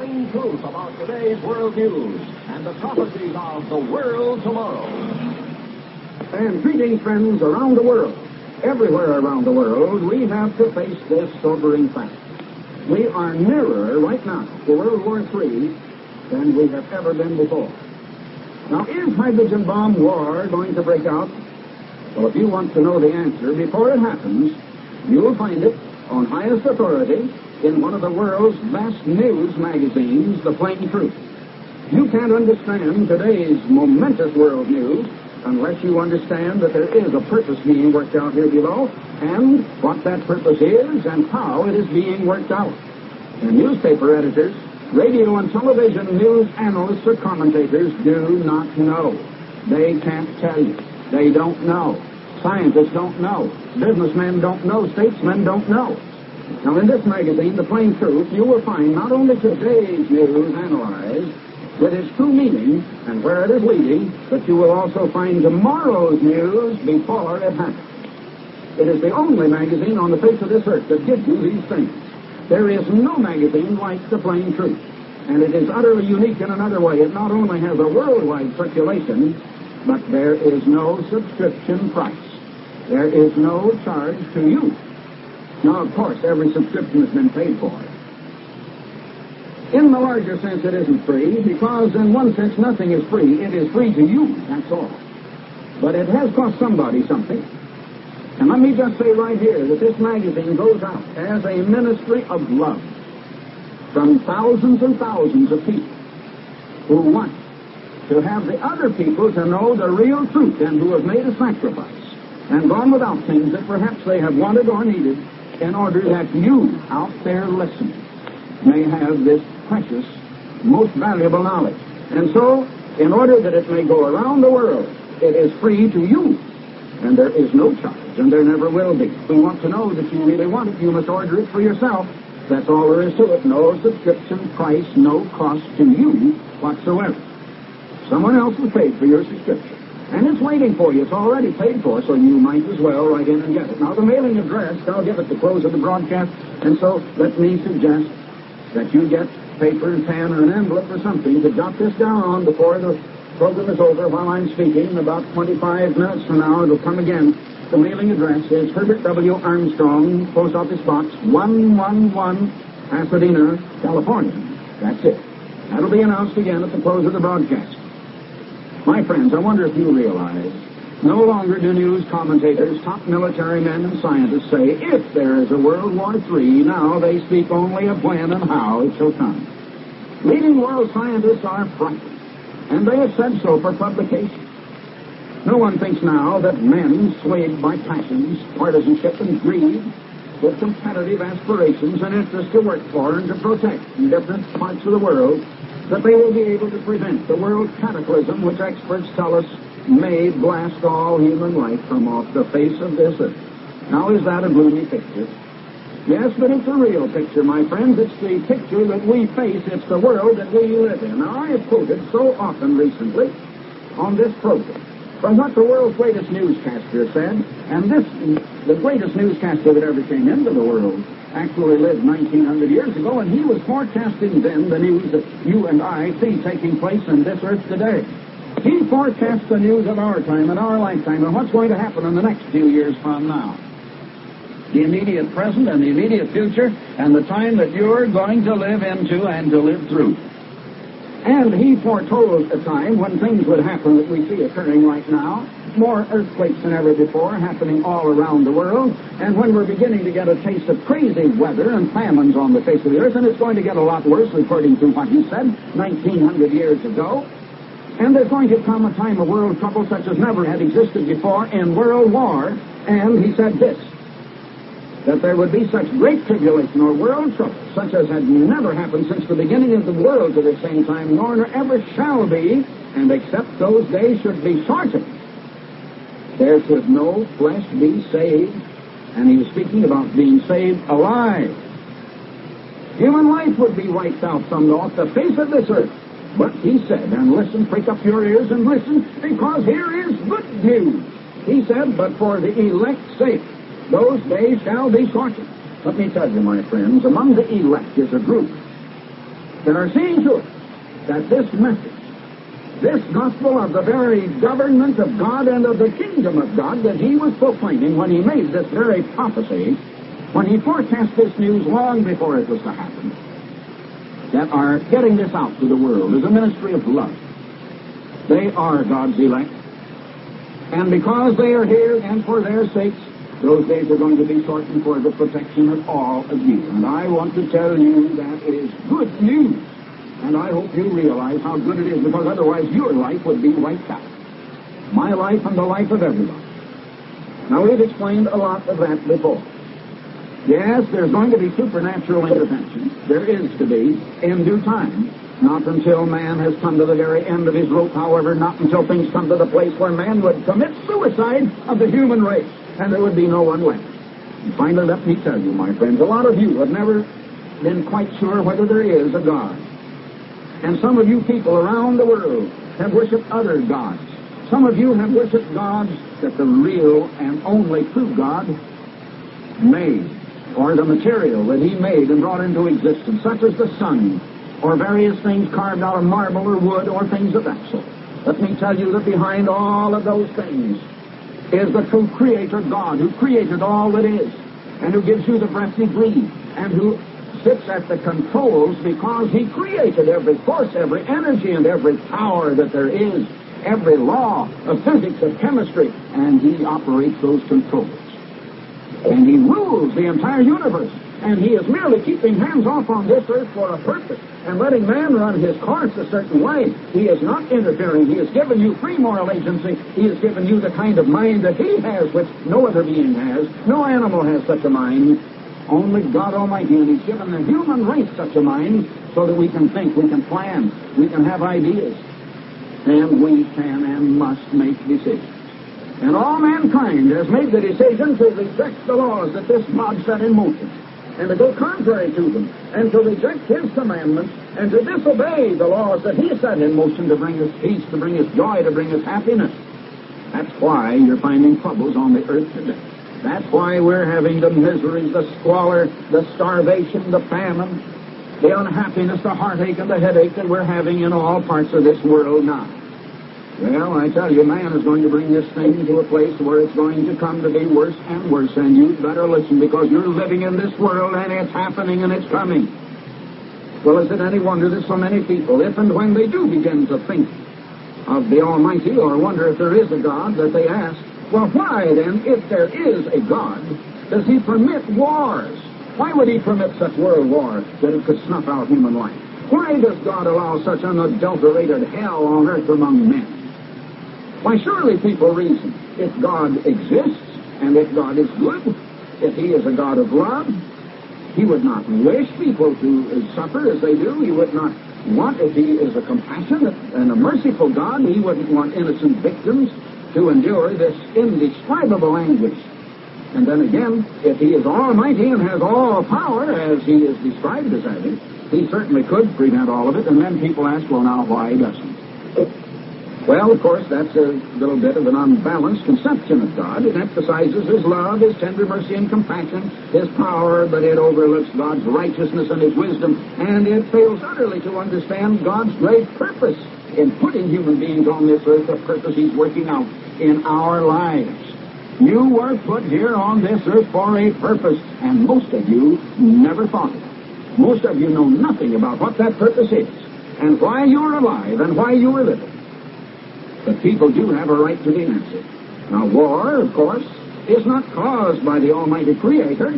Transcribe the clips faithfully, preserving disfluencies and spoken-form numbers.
plain truth about today's world news and the prophecies of the world tomorrow. And greetings, friends, around the world. Everywhere around the world, we have to face this sobering fact. We are nearer right now to World War Three than we have ever been before. Now, is hydrogen bomb war going to break out? Well, if you want to know the answer before it happens, you will find it on highest authority in one of the world's vast news magazines, The Plain Truth. You can't understand today's momentous world news unless you understand that there is a purpose being worked out here below, and what that purpose is and how it is being worked out. And newspaper editors, radio and television news analysts or commentators do not know. They can't tell you. They don't know. Scientists don't know. Businessmen don't know. Statesmen don't know. Now, in this magazine, The Plain Truth, you will find not only today's news analyzed with its true meaning and where it is leading, but you will also find tomorrow's news before it happens. It is the only magazine on the face of this earth that gives you these things. There is no magazine like The Plain Truth, and it is utterly unique in another way. It not only has a worldwide circulation, but there is no subscription price. There is no charge to you. Now, of course, every subscription has been paid for. In the larger sense, it isn't free, because in one sense, nothing is free. It is free to you, that's all. But it has cost somebody something. And let me just say right here that this magazine goes out as a ministry of love from thousands and thousands of people who want to have the other people to know the real truth and who have made a sacrifice and gone without things that perhaps they have wanted or needed, in order that you out there listening may have this precious, most valuable knowledge. And so, in order that it may go around the world, it is free to you, and there is no charge, and there never will be. If you want to know that you really want it, you must order it for yourself. That's all there is to it. No subscription price, no cost to you whatsoever. Someone else has paid for your subscription. And it's waiting for you. It's already paid for, so you might as well write in and get it. Now, the mailing address, I'll give at the close of the broadcast, and so let me suggest that you get paper and pen or an envelope or something to jot this down on before the program is over while I'm speaking. About twenty-five minutes from now, it'll come again. The mailing address is Herbert W. Armstrong, Post Office Box one one one, Pasadena, California. That's it. That'll be announced again at the close of the broadcast. My friends, I wonder if you realize, no longer do news commentators, top military men and scientists say, if there is a World War Three, now they speak only of when and how it shall come. Leading world scientists are frightened, and they have said so for publication. No one thinks now that men swayed by passions, partisanship, and greed, with competitive aspirations and interests to work for and to protect in different parts of the world, that they will be able to prevent the world cataclysm which experts tell us may blast all human life from off the face of this earth. Now, is that a gloomy picture? Yes, but it's a real picture, my friends. It's the picture that we face. It's the world that we live in. Now, I have quoted so often recently on this program from what the world's greatest newscaster said, and this, the greatest newscaster that ever came into the world, actually lived nineteen hundred years ago, and he was forecasting then the news that you and I see taking place in this earth today. He forecasts the news of our time and our lifetime and what's going to happen in the next few years from now. The immediate present and the immediate future and the time that you're going to live into and to live through. And he foretold a time when things would happen that we see occurring right now, more earthquakes than ever before happening all around the world, and when we're beginning to get a taste of crazy weather and famines on the face of the earth, and it's going to get a lot worse according to what he said nineteen hundred years ago. And there's going to come a time of world trouble such as never had existed before in world war, and he said this, that there would be such great tribulation or world trouble, such as had never happened since the beginning of the world to the same time, nor there ever shall be, and except those days should be shortened, there should no flesh be saved, and he was speaking about being saved alive. Human life would be wiped out from off the face of this earth. But he said, and listen, prick up your ears and listen, because here is good news. He said, but for the elect's sake, those days shall be shortened. Let me tell you, my friends, among the elect is a group that are seeing to it that this message, this gospel of the very government of God and of the kingdom of God that he was proclaiming when he made this very prophecy, when he forecast this news long before it was to happen, that are getting this out to the world is a ministry of love. They are God's elect. And because they are here and for their sakes, those days are going to be shortened for the protection of all of you. And I want to tell you that is good news. And I hope you realize how good it is, because otherwise your life would be wiped out. My life and the life of everybody. Now, we've explained a lot of that before. Yes, there's going to be supernatural intervention. There is to be in due time. Not until man has come to the very end of his rope, however, not until things come to the place where man would commit suicide of the human race, and there would be no one left. And finally, let me tell you, my friends, a lot of you have never been quite sure whether there is a God. And some of you people around the world have worshipped other gods. Some of you have worshipped gods that the real and only true God made, or the material that he made and brought into existence, such as the sun, or various things carved out of marble or wood, or things of that sort. Let me tell you that behind all of those things is the true Creator God, who created all that is, and who gives you the breath you breathe, and who sits at the controls because he created every force, every energy, and every power that there is, every law of physics, of chemistry, and he operates those controls. And he rules the entire universe. And he is merely keeping hands off on this earth for a purpose and letting man run his course a certain way. He is not interfering. He has given you free moral agency. He has given you the kind of mind that he has, which no other being has. No animal has such a mind. Only God Almighty. And he's given the human race such a mind so that we can think, we can plan, we can have ideas, and we can and must make decisions. And all mankind has made the decision to reject the laws that this God set in motion, and to go contrary to them, and to reject his commandments, and to disobey the laws that he set in motion to bring us peace, to bring us joy, to bring us happiness. That's why you're finding troubles on the earth today. That's why we're having the miseries, the squalor, the starvation, the famine, the unhappiness, the heartache, and the headache that we're having in all parts of this world now. Well, I tell you, man is going to bring this thing to a place where it's going to come to be worse and worse, and you'd better listen, because you're living in this world, and it's happening, and it's coming. Well, is it any wonder that so many people, if and when they do begin to think of the Almighty, or wonder if there is a God, that they ask, well, why then, if there is a God, does he permit wars? Why would he permit such world war that it could snuff out human life? Why does God allow such unadulterated hell on earth among men? Why, surely people reason, if God exists, and if God is good, if he is a God of love, he would not wish people to suffer as they do. He would not want, if he is a compassionate and a merciful God, he wouldn't want innocent victims to endure this indescribable anguish. And then again, if he is almighty and has all power, as he is described as having, he certainly could prevent all of it, and then people ask, well, now, why doesn't? Well, of course, that's a little bit of an unbalanced conception of God. It emphasizes his love, his tender mercy and compassion, his power, but it overlooks God's righteousness and his wisdom, and it fails utterly to understand God's great purpose in putting human beings on this earth, the purpose he's working out in our lives. You were put here on this earth for a purpose, and most of you never thought of it. Most of you know nothing about what that purpose is, and why you're alive, and why you are living. But people do have a right to be answered. Now, war, of course, is not caused by the Almighty Creator.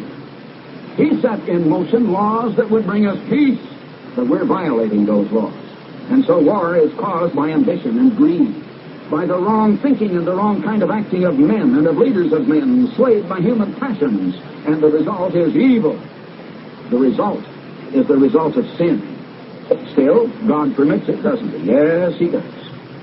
He set in motion laws that would bring us peace, but we're violating those laws. And so war is caused by ambition and greed, by the wrong thinking and the wrong kind of acting of men and of leaders of men, enslaved by human passions, and the result is evil. The result is the result of sin. Still, God permits it, doesn't he? Yes, he does.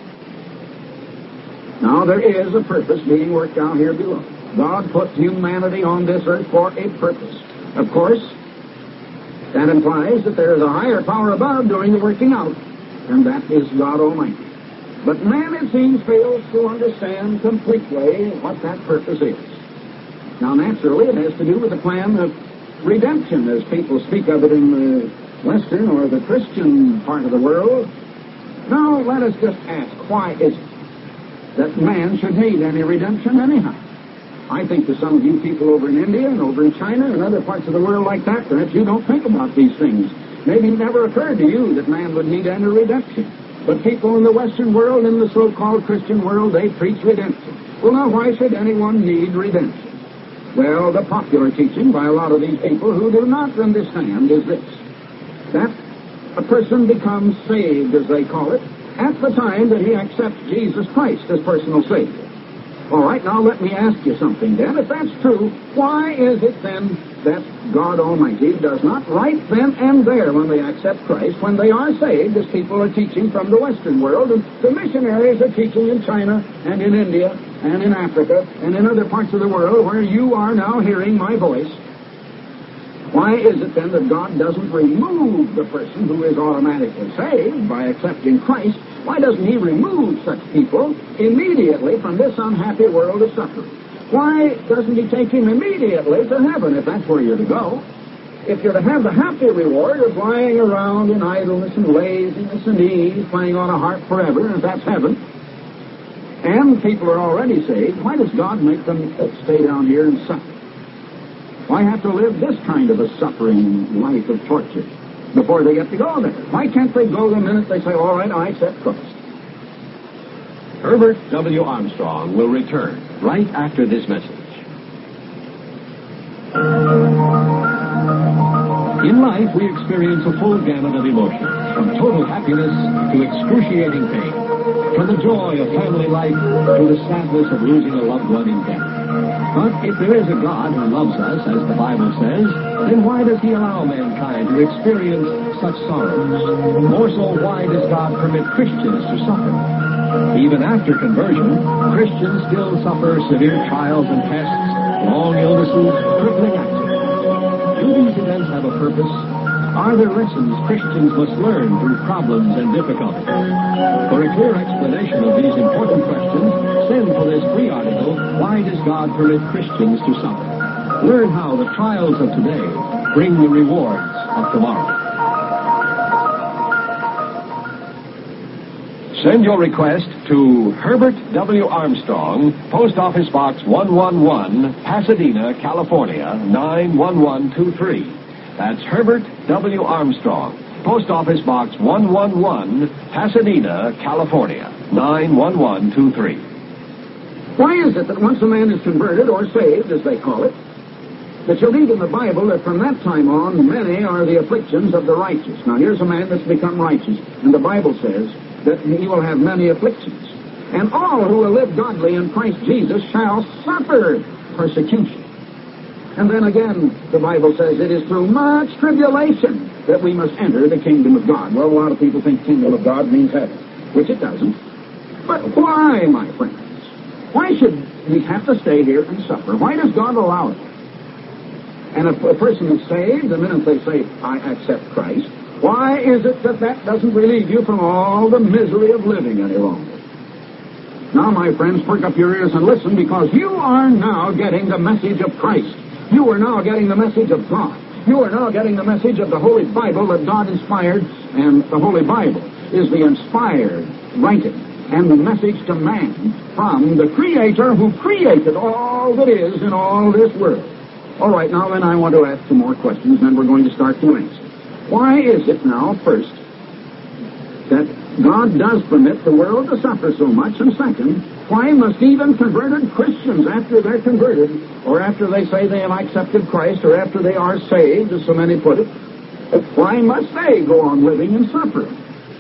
Now, there is a purpose being worked out here below. God put humanity on this earth for a purpose. Of course, that implies that there is a higher power above doing the working out, and that is God Almighty. But man, it seems, fails to understand completely what that purpose is. Now, naturally, it has to do with the plan of redemption, as people speak of it in the Western or the Christian part of the world. Now, let us just ask, why is it that man should need any redemption anyhow? I think that some of you people over in India and over in China and other parts of the world like that, perhaps you don't think about these things. Maybe it never occurred to you that man would need any redemption. But people in the Western world, in the so-called Christian world, they preach redemption. Well, now, why should anyone need redemption? Well, the popular teaching by a lot of these people who do not understand is this: that a person becomes saved, as they call it, at the time that he accepts Jesus Christ as personal Savior. All right, now let me ask you something then. If that's true, why is it then that God Almighty does not right then and there when they accept Christ, when they are saved, as people are teaching from the Western world, and the missionaries are teaching in China and in India and in Africa and in other parts of the world where you are now hearing my voice, why is it then that God doesn't remove the person who is automatically saved by accepting Christ? Why doesn't he remove such people immediately from this unhappy world of suffering? Why doesn't he take him immediately to heaven if that's where you're to go? If you're to have the happy reward of lying around in idleness and laziness and ease, playing on a harp forever, if that's heaven, and people are already saved, why does God make them stay down here and suffer? Why have to live this kind of a suffering life of torture before they get to go there? Why can't they go the minute they say, all right, I accept Christ? Herbert W. Armstrong will return right after this message. In life, we experience a full gamut of emotions, from total happiness to excruciating pain, from the joy of family life to the sadness of losing a loved one in death. But if there is a God who loves us, as the Bible says, then why does he allow mankind to experience such sorrows? More so, why does God permit Christians to suffer? Even after conversion, Christians still suffer severe trials and tests, long illnesses, crippling accidents. Do these events have a purpose? Are there lessons Christians must learn through problems and difficulties? For a clear explanation of these important questions, send for this free article, Why Does God Permit Christians to Suffer? Learn how the trials of today bring the rewards of tomorrow. Send your request to Herbert W. Armstrong, Post Office Box one one one, Pasadena, California, nine one one two three. That's Herbert W. Armstrong, Post Office Box one one one, Pasadena, California, nine one one two three. Why is it that once a man is converted, or saved, as they call it, that you read in the Bible that from that time on, many are the afflictions of the righteous? Now, here's a man that's become righteous, and the Bible says that he will have many afflictions. And all who will live godly in Christ Jesus shall suffer persecution. And then again, the Bible says it is through much tribulation that we must enter the kingdom of God. Well, a lot of people think kingdom of God means heaven, which it doesn't. But why, my friends? Why should we have to stay here and suffer? Why does God allow it? And if a person is saved, the minute they say, I accept Christ, why is it that that doesn't relieve you from all the misery of living any longer? Now, my friends, perk up your ears and listen, because you are now getting the message of Christ. You are now getting the message of God. You are now getting the message of the Holy Bible that God inspired, and the Holy Bible is the inspired writing and the message to man from the Creator who created all that is in all this world. All right, now then I want to ask some more questions, and then we're going to start to answer. Why is it now, first, that God does permit the world to suffer so much? And second, why must even converted Christians, after they're converted, or after they say they have accepted Christ, or after they are saved, as so many put it, why must they go on living in suffering?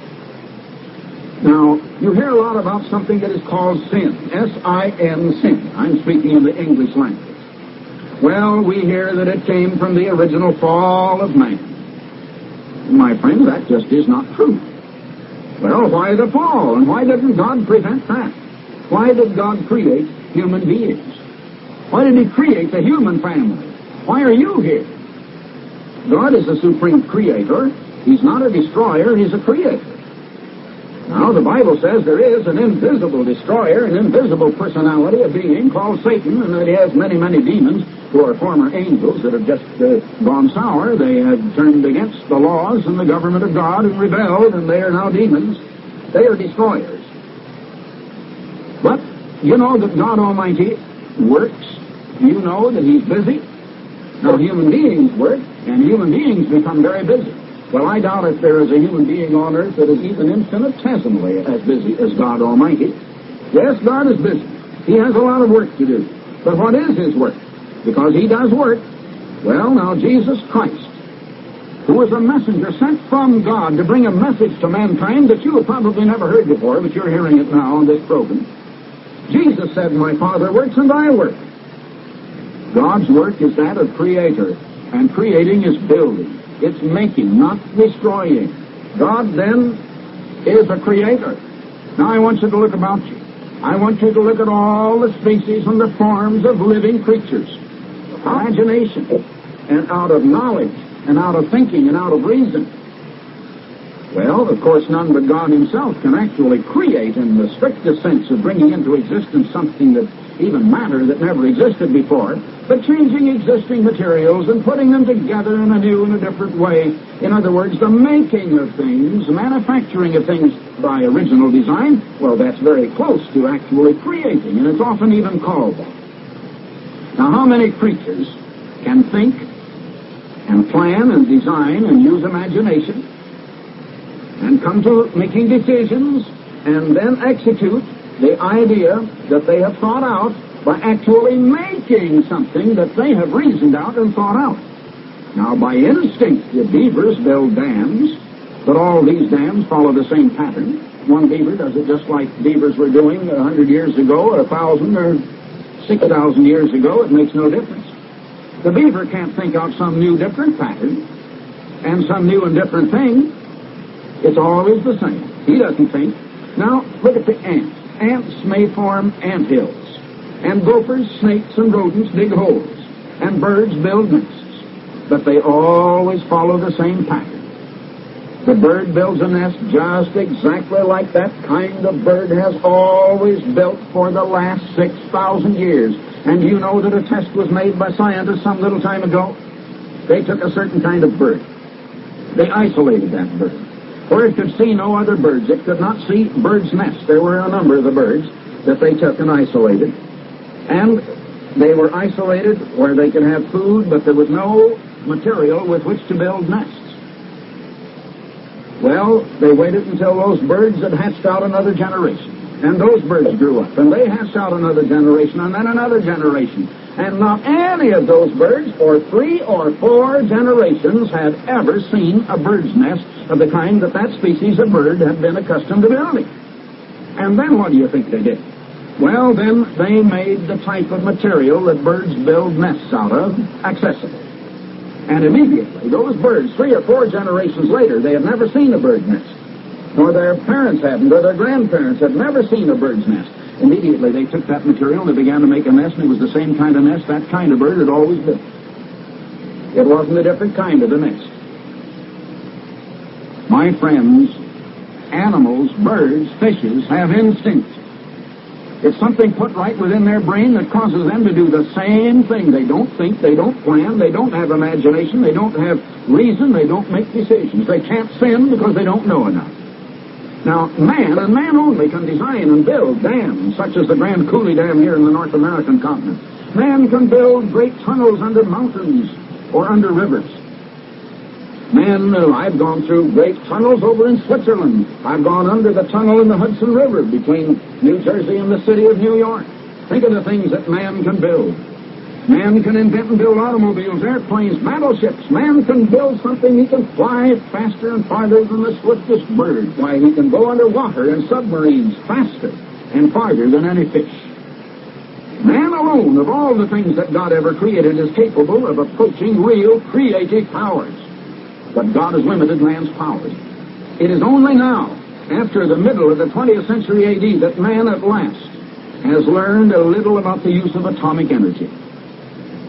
Now, you hear a lot about something that is called sin, S I N, sin. I'm speaking in the English language. Well, we hear that it came from the original fall of man. My friends, that just is not true. Well, why the fall? And why didn't God prevent that? Why did God create human beings? Why did he create the human family? Why are you here? God is the supreme creator. He's not a destroyer, he's a creator. Now, the Bible says there is an invisible destroyer, an invisible personality, a being called Satan, and that he has many, many demons who are former angels that have just uh, gone sour. They have turned against the laws and the government of God and rebelled, and they are now demons. They are destroyers. But you know that God Almighty works. You know that He's busy. Now, human beings work, and human beings become very busy. Well, I doubt if there is a human being on earth that is even infinitesimally as busy as God Almighty. Yes, God is busy. He has a lot of work to do. But what is His work? Because He does work. Well, now, Jesus Christ, who is a messenger sent from God to bring a message to mankind that you have probably never heard before, but you're hearing it now on this program. Jesus said, "My Father works and I work." God's work is that of creator, and creating is building. It's making, not destroying. God, then, is a creator. Now, I want you to look about you. I want you to look at all the species and the forms of living creatures. Imagination, and out of knowledge, and out of thinking, and out of reason. Well, of course, none but God Himself can actually create in the strictest sense of bringing into existence something that even matter that never existed before, but changing existing materials and putting them together in a new and a different way. In other words, the making of things, manufacturing of things by original design, well, that's very close to actually creating, and it's often even called that. Now, how many creatures can think and plan and design and use imagination and come to making decisions and then execute the idea that they have thought out by actually making something that they have reasoned out and thought out? Now, by instinct, the beavers build dams, but all these dams follow the same pattern. One beaver does it just like beavers were doing a hundred years ago, or a thousand, or six thousand years ago. It makes no difference. The beaver can't think out some new different pattern and some new and different thing. It's always the same. He doesn't think. Now, look at the ant. Ants may form ant hills, and gophers, snakes, and rodents dig holes, and birds build nests, but they always follow the same pattern. The bird builds a nest just exactly like that kind of bird has always built for the last six thousand years. And you know that a test was made by scientists some little time ago? They took a certain kind of bird. They isolated that bird, for it could see no other birds. It could not see birds' nests. There were a number of the birds that they took and isolated. And they were isolated where they could have food, but there was no material with which to build nests. Well, they waited until those birds had hatched out another generation. And those birds grew up, and they hatched out another generation, and then another generation. And not any of those birds for three or four generations had ever seen a bird's nest of the kind that that species of bird had been accustomed to building. And then what do you think they did? Well, then they made the type of material that birds build nests out of accessible. And immediately, those birds, three or four generations later, they had never seen a bird's nest. Nor their parents hadn't, or their grandparents had never seen a bird's nest. Immediately, they took that material and they began to make a nest, and it was the same kind of nest that kind of bird had always built. It wasn't a different kind of a nest. My friends, animals, birds, fishes have instinct. It's something put right within their brain that causes them to do the same thing. They don't think, they don't plan, they don't have imagination, they don't have reason, they don't make decisions. They can't sin because they don't know enough. Now, man, and man only, can design and build dams, such as the Grand Coulee Dam here in the North American continent. Man can build great tunnels under mountains or under rivers. Man, uh, I've gone through great tunnels over in Switzerland. I've gone under the tunnel in the Hudson River between New Jersey and the city of New York. Think of the things that man can build. Man can invent and build automobiles, airplanes, battleships. Man can build something. He can fly faster and farther than the swiftest bird. Why, he can go underwater in submarines faster and farther than any fish. Man alone, of all the things that God ever created, is capable of approaching real creative powers. But God has limited man's powers. It is only now, after the middle of the twentieth century A D, that man at last has learned a little about the use of atomic energy.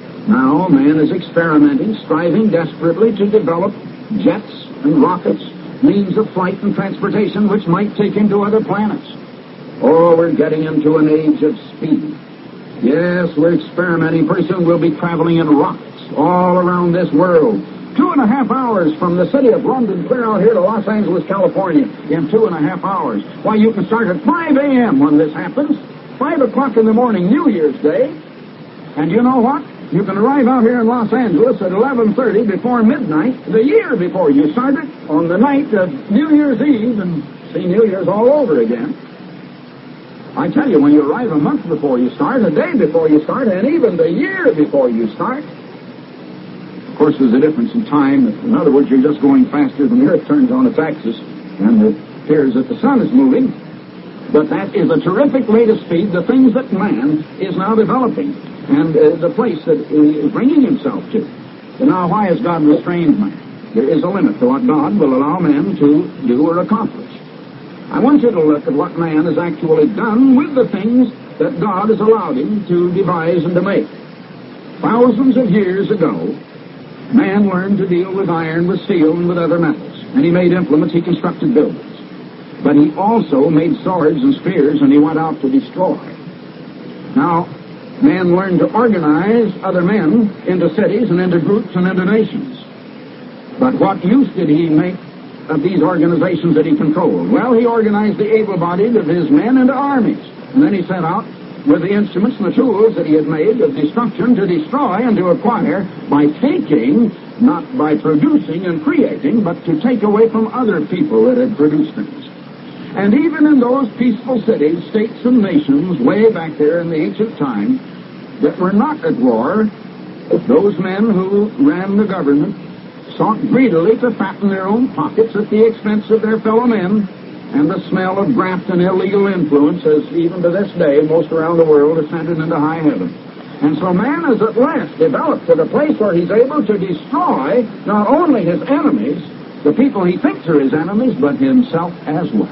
Now man is experimenting, striving desperately to develop jets and rockets means of flight and transportation which might take him to other planets. Oh, we're getting into an age of speed. Yes, we're experimenting. Pretty soon we'll be traveling in rockets all around this world. Two and a half hours from the city of London clear out here to Los Angeles, California in two and a half hours. Why, you can start at five a.m. when this happens. five o'clock in the morning, New Year's Day. And you know what? You can arrive out here in Los Angeles at eleven thirty before midnight, the year before you started, on the night of New Year's Eve, and see New Year's all over again. I tell you, when you arrive a month before you start, a day before you start, and even the year before you start, of course, there's a difference in time. In other words, you're just going faster than the Earth turns on its axis, and it appears that the sun is moving. But that is a terrific rate of speed, the things that man is now developing, and uh, the place that he is bringing himself to. So now, why has God restrained man? There is a limit to what God will allow man to do or accomplish. I want you to look at what man has actually done with the things that God has allowed him to devise and to make. Thousands of years ago, man learned to deal with iron, with steel, and with other metals. And he made implements, he constructed buildings. But he also made swords and spears, and he went out to destroy. Now, man learned to organize other men into cities and into groups and into nations. But what use did he make of these organizations that he controlled? Well, he organized the able-bodied of his men into armies. And then he set out with the instruments and the tools that he had made of destruction to destroy and to acquire by taking, not by producing and creating, but to take away from other people that had produced things. And even in those peaceful cities, states and nations, way back there in the ancient time, that were not at war, those men who ran the government sought greedily to fatten their own pockets at the expense of their fellow men, and the smell of graft and illegal influence, as even to this day most around the world, ascended into high heaven. And so man has at last developed to the place where he's able to destroy not only his enemies, the people he thinks are his enemies, but himself as well.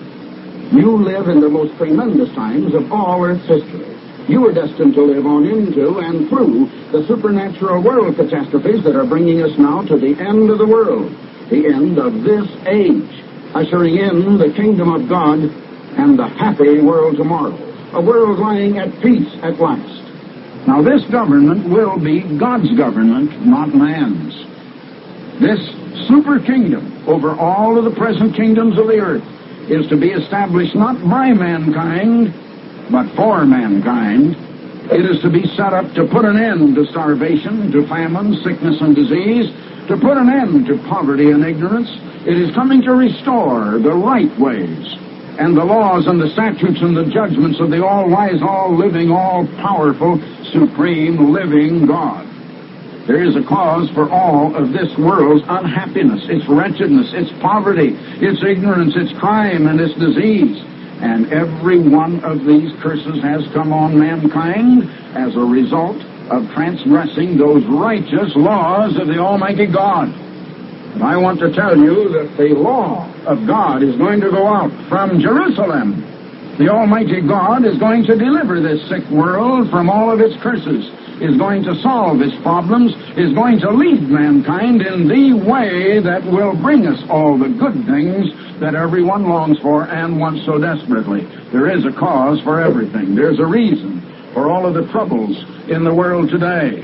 You live in the most tremendous times of all Earth's history. You are destined to live on into and through the supernatural world catastrophes that are bringing us now to the end of the world, the end of this age, ushering in the kingdom of God and the happy world tomorrow, a world lying at peace at last. Now, this government will be God's government, not man's. This super kingdom over all of the present kingdoms of the earth is to be established not by mankind, but for mankind. It is to be set up to put an end to starvation, to famine, sickness, and disease, to put an end to poverty and ignorance. It is coming to restore the right ways and the laws and the statutes and the judgments of the all-wise, all-living, all-powerful, supreme, living God. There is a cause for all of this world's unhappiness, its wretchedness, its poverty, its ignorance, its crime, and its disease. And every one of these curses has come on mankind as a result of transgressing those righteous laws of the Almighty God. And I want to tell you that the law of God is going to go out from Jerusalem. The Almighty God is going to deliver this sick world from all of its curses, is going to solve its problems, is going to lead mankind in the way that will bring us all the good things that everyone longs for and wants so desperately. There is a cause for everything. There's a reason for all of the troubles in the world today.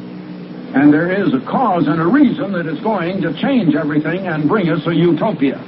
And there is a cause and a reason that is going to change everything and bring us a utopia.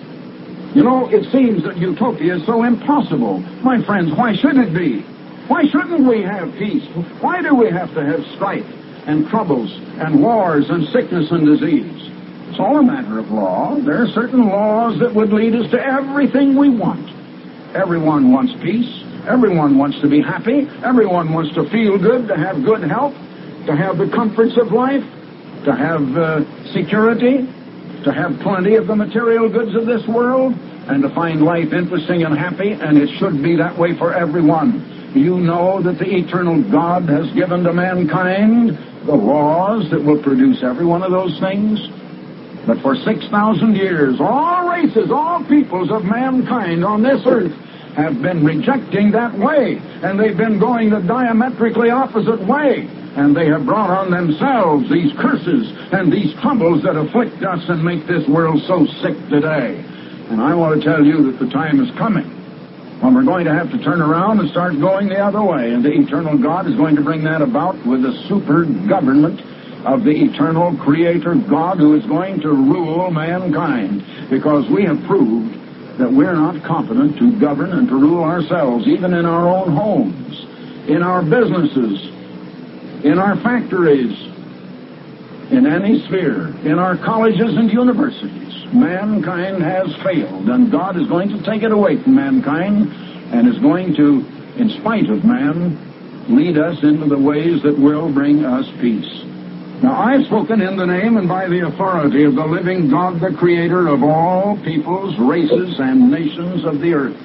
You know, it seems that utopia is so impossible. My friends, why should it be? Why shouldn't we have peace? Why do we have to have strife and troubles and wars and sickness and disease? It's all a matter of law. There are certain laws that would lead us to everything we want. Everyone wants peace. Everyone wants to be happy. Everyone wants to feel good, to have good health, to have the comforts of life, to have uh, security, to have plenty of the material goods of this world, and to find life interesting and happy, and it should be that way for everyone. You know that the eternal God has given to mankind the laws that will produce every one of those things. But for six thousand years, all races, all peoples of mankind on this earth have been rejecting that way, and they've been going the diametrically opposite way. And they have brought on themselves these curses and these troubles that afflict us and make this world so sick today. And I want to tell you that the time is coming when we're going to have to turn around and start going the other way. And the eternal God is going to bring that about with the super government of the eternal Creator God, who is going to rule mankind, because we have proved that we're not competent to govern and to rule ourselves, even in our own homes, in our businesses, in our factories, in any sphere, in our colleges and universities. Mankind has failed, and God is going to take it away from mankind and is going to, in spite of man, lead us into the ways that will bring us peace. Now, I've spoken in the name and by the authority of the living God, the Creator of all peoples, races, and nations of the earth.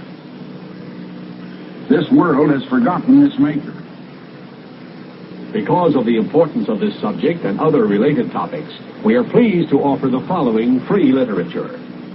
This world has forgotten its Maker. Because of the importance of this subject and other related topics, we are pleased to offer the following free literature.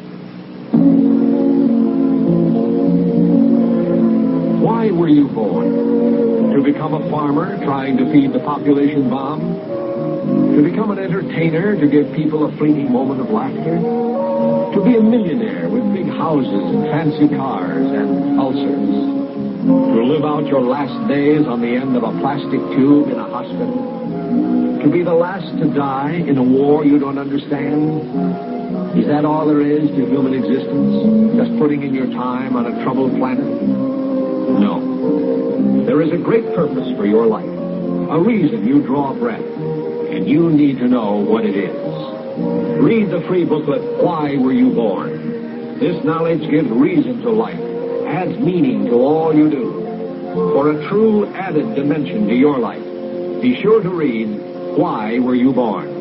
Why were you born? To become a farmer trying to feed the population bomb? To become an entertainer to give people a fleeting moment of laughter? To be a millionaire with big houses and fancy cars and ulcers? To live out your last days on the end of a plastic tube in a hospital? To be the last to die in a war you don't understand? Is that all there is to human existence? Just putting in your time on a troubled planet? No. There is a great purpose for your life, a reason you draw breath, and you need to know what it is. Read the free booklet, Why Were You Born? This knowledge gives reason to life, adds meaning to all you do. For a true added dimension to your life, be sure to read Why Were You Born?